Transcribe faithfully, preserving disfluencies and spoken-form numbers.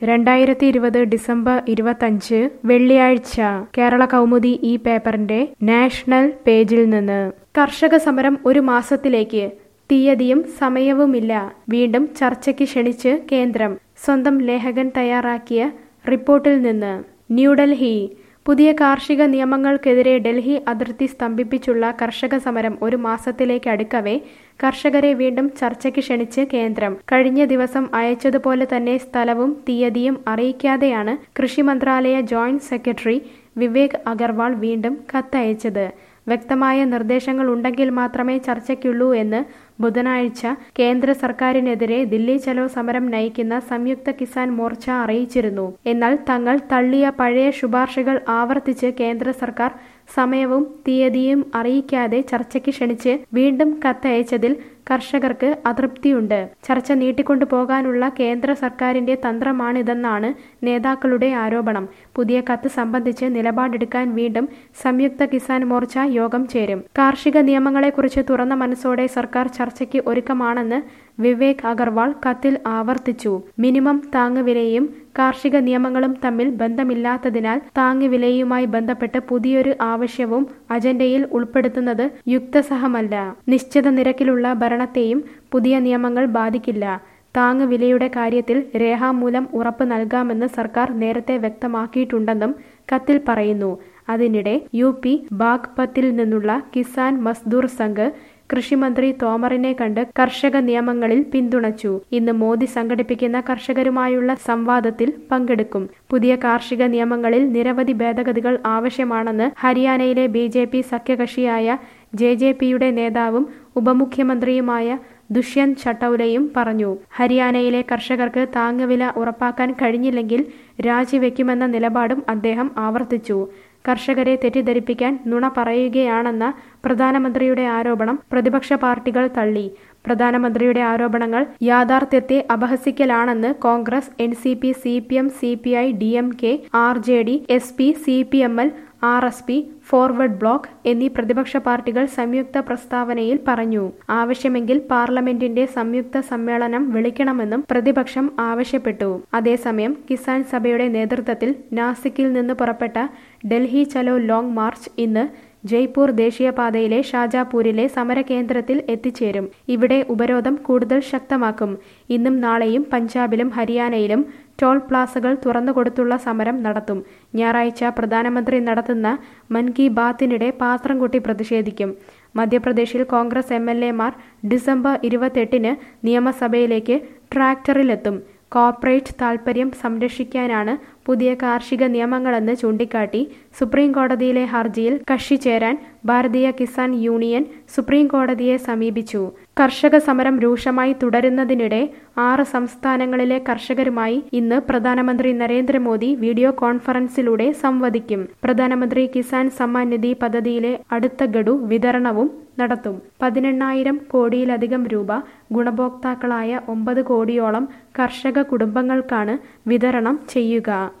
രണ്ടായിരത്തി ഇരുപത് ഡിസംബർ ഇരുപത്തഞ്ച് വെള്ളിയാഴ്ച കേരള കൗമുദി ഈ പേപ്പറിന്റെ നാഷണൽ പേജിൽ നിന്ന് കർഷക സമരം ഒരു മാസത്തിലേക്ക് തീയതിയും സമയവുമില്ല വീണ്ടും ചർച്ചയ്ക്ക് ക്ഷണിച്ച് കേന്ദ്രം സ്വന്തം ലേഖകൻ തയ്യാറാക്കിയ റിപ്പോർട്ടിൽ നിന്ന് ന്യൂഡൽഹി പുതിയ കാർഷിക നിയമങ്ങൾക്കെതിരെ ഡൽഹി അതിർത്തി സ്തംഭിപ്പിച്ചുള്ള കർഷക സമരം ഒരു മാസത്തിലേക്ക് അടുക്കവേ കർഷകരെ വീണ്ടും ചർച്ചയ്ക്ക് ക്ഷണിച്ച് കേന്ദ്രം കഴിഞ്ഞ ദിവസം അയച്ചതുപോലെ തന്നെ സ്ഥലവും തീയതിയും അറിയിക്കാതെയാണ് കൃഷി മന്ത്രാലയ ജോയിന്റ് സെക്രട്ടറി വിവേക് അഗർവാൾ വീണ്ടും കത്തയച്ചത് വ്യക്തമായ നിർദ്ദേശങ്ങൾ ഉണ്ടെങ്കിൽ മാത്രമേ ചർച്ചയ്ക്കുള്ളൂ എന്ന് ബുധനാഴ്ച കേന്ദ്ര സർക്കാരിനെതിരെ ദില്ലി ചലോ സമരം നയിക്കുന്ന സംയുക്ത കിസാൻ മോർച്ച അറിയിച്ചിരുന്നു. എന്നാൽ തങ്ങൾ തള്ളിയ പഴയ ശുപാർശകൾ ആവർത്തിച്ച് കേന്ദ്ര സർക്കാർ സമയവും തീയതിയും അറിയിക്കാതെ ചർച്ചയ്ക്ക് ക്ഷണിച്ച് വീണ്ടും കത്തയച്ചതിൽ കർഷകർക്ക് അതൃപ്തിയുണ്ട്. ചർച്ച നീട്ടിക്കൊണ്ടു പോകാനുള്ള കേന്ദ്ര സർക്കാരിന്റെ തന്ത്രമാണിതെന്നാണ് നേതാക്കളുടെ ആരോപണം. പുതിയ കത്ത് സംബന്ധിച്ച് നിലപാടെടുക്കാൻ വീണ്ടും സംയുക്ത കിസാൻ മോർച്ച യോഗം ചേരും. കാർഷിക നിയമങ്ങളെക്കുറിച്ച് തുറന്ന മനസ്സോടെ സർക്കാർ ചർച്ചയ്ക്ക് ഒരുക്കമാണെന്ന് വിവേക് അഗർവാൾ കത്തിൽ ആവർത്തിച്ചു. മിനിമം താങ്ങുവിലയും കാർഷിക നിയമങ്ങളും തമ്മിൽ ബന്ധമില്ലാത്തതിനാൽ താങ്ങുവിലയുമായി ബന്ധപ്പെട്ട് പുതിയൊരു ആവശ്യവും അജണ്ടയിൽ ഉൾപ്പെടുത്തുന്നത് യുക്തസഹമല്ല. നിശ്ചിത നിരക്കിലുള്ള ഭരണത്തെയും പുതിയ നിയമങ്ങൾ ബാധിക്കില്ല. താങ്ങുവിലയുടെ കാര്യത്തിൽ രേഖാമൂലം ഉറപ്പ് നൽകാമെന്ന് സർക്കാർ നേരത്തെ വ്യക്തമാക്കിയിട്ടുണ്ടെന്നും കത്തിൽ പറയുന്നു. അതിനിടെ യു പി ബാഗ്പത്തിൽ നിന്നുള്ള കിസാൻ മസ്ദൂർ സംഘ് കൃഷിമന്ത്രി തോമറിനെ കണ്ട് കർഷക നിയമങ്ങളിൽ പിന്തുണച്ചു. ഇന്ന് മോദി സംഘടിപ്പിക്കുന്ന കർഷകരുമായുള്ള സംവാദത്തിൽ പങ്കെടുക്കും. പുതിയ കാർഷിക നിയമങ്ങളിൽ നിരവധി ഭേദഗതികൾ ആവശ്യമാണെന്ന് ഹരിയാനയിലെ ബി ജെ പി സഖ്യകക്ഷിയായ ജെ ജെ പിയുടെ നേതാവും ഉപമുഖ്യമന്ത്രിയുമായ ദുഷ്യന്ത് ചട്ടൗലയും പറഞ്ഞു. ഹരിയാനയിലെ കർഷകർക്ക് താങ്ങുവില ഉറപ്പാക്കാൻ കഴിഞ്ഞില്ലെങ്കിൽ രാജിവെക്കുമെന്ന നിലപാടും അദ്ദേഹം ആവർത്തിച്ചു. കർഷകരെ തെറ്റിദ്ധരിപ്പിക്കാൻ നുണ പറയുകയാണെന്ന പ്രധാനമന്ത്രിയുടെ ആരോപണം പ്രതിപക്ഷ പാർട്ടികൾ തള്ളി. പ്രധാനമന്ത്രിയുടെ ആരോപണങ്ങൾ യാഥാർത്ഥ്യത്തെ അപഹസിക്കലാണെന്ന് Congress, N C P, C P M, C P I, D M K, R J D, S P, C P M L, R S P, forward bloc എന്നീ പ്രതിപക്ഷ പാർട്ടികൾ സംയുക്ത പ്രസ്താവനയിൽ പറഞ്ഞു. ആവശ്യമെങ്കിൽ പാർലമെന്റിന്റെ സംയുക്ത സമ്മേളനം വിളിക്കണമെന്നും പ്രതിപക്ഷം ആവശ്യപ്പെട്ടു. അതേസമയം കിസാൻ സഭയുടെ നേതൃത്വത്തിൽ നാസിക്കിൽ നിന്ന് പുറപ്പെട്ട ഡൽഹി ചലോ ലോങ് മാർച്ച് ഇന്ന് ജയ്പൂർ ദേശീയപാതയിലെ ഷാജാപൂരിലെ സമരകേന്ദ്രത്തിൽ എത്തിച്ചേരും. ഇവിടെ ഉപരോധം കൂടുതൽ ശക്തമാക്കും. ഇന്നും നാളെയും പഞ്ചാബിലും ഹരിയാനയിലും ടോൾ പ്ലാസകൾ തുറന്നുകൊടുത്തുള്ള സമരം നടത്തും. ഞായറാഴ്ച പ്രധാനമന്ത്രി നടത്തുന്ന മൻ കി ബാത്തിനിടെ പാത്രം കൂട്ടി പ്രതിഷേധിക്കും. മധ്യപ്രദേശിൽ കോൺഗ്രസ് എം എൽ എമാർ ഡിസംബർ ഇരുപത്തെട്ടിന് നിയമസഭയിലേക്ക് ട്രാക്ടറിലെത്തും. കോർപ്പറേറ്റ് താൽപര്യം സംരക്ഷിക്കാനാണ് പുതിയ കാർഷിക നിയമങ്ങളെന്ന് ചൂണ്ടിക്കാട്ടി സുപ്രീം കോടതിയിലെ ഹർജിയിൽ കക്ഷി ചേരാൻ ഭാരതീയ കിസാൻ യൂണിയൻ സുപ്രീം കോടതിയെ സമീപിച്ചു. കർഷക സമരം രൂക്ഷമായി തുടരുന്നതിനിടെ ആറ് സംസ്ഥാനങ്ങളിലെ കർഷകരുമായി ഇന്ന് പ്രധാനമന്ത്രി നരേന്ദ്രമോദി വീഡിയോ കോൺഫറൻസിലൂടെ സംവദിക്കും. പ്രധാനമന്ത്രി കിസാൻ സമ്മാൻ നിധി പദ്ധതിയിലെ അടുത്ത ഗഡു വിതരണവും നടത്തും. പതിനെണ്ണായിരം കോടിയിലധികം രൂപ ഗുണഭോക്താക്കളായ ഒമ്പത് കോടിയോളം കർഷക കുടുംബങ്ങൾക്കാണ് വിതരണം ചെയ്യുക.